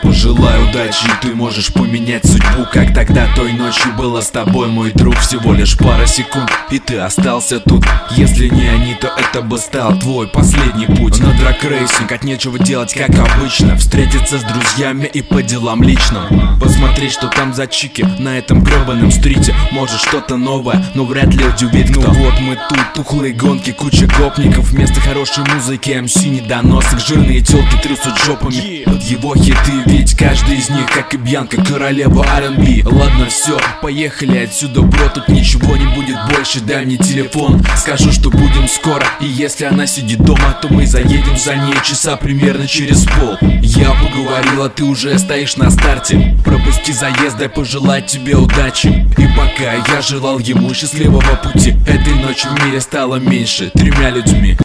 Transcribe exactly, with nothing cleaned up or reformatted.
пожелай удачи, и ты можешь поменять судьбу, как тогда той ночью было с тобой, мой друг. Всего лишь пара секунд, и ты остался тут. Если не они, то это бы стал твой последний путь. На драг-рейсинг от нечего делать, как обычно, встретиться с друзьями и по делам личным, посмотреть, что там за чики на этом гребаном стрите. Может что-то новое, но вряд ли удивит кто. Ну вот мы тут, тухлые гонки, куча гопников. Вместо хорошей музыки эм си недоносок. Жирные телки трясут жопами под его хиты, ведь каждый из них, как и Бьянка, королева ар энд би. Ладно, все, поехали отсюда, бро, тут ничего не будет больше. Дай мне телефон, скажу, что будем скоро. И если она сидит дома, то мы заедем за ней часа примерно через пол. Я поговорил, а ты уже стоишь на старте. Пропусти заезд, дай пожелать тебе удачи. И пока я желал ему счастливого пути, этой ночью в мире стало меньше тремя людьми.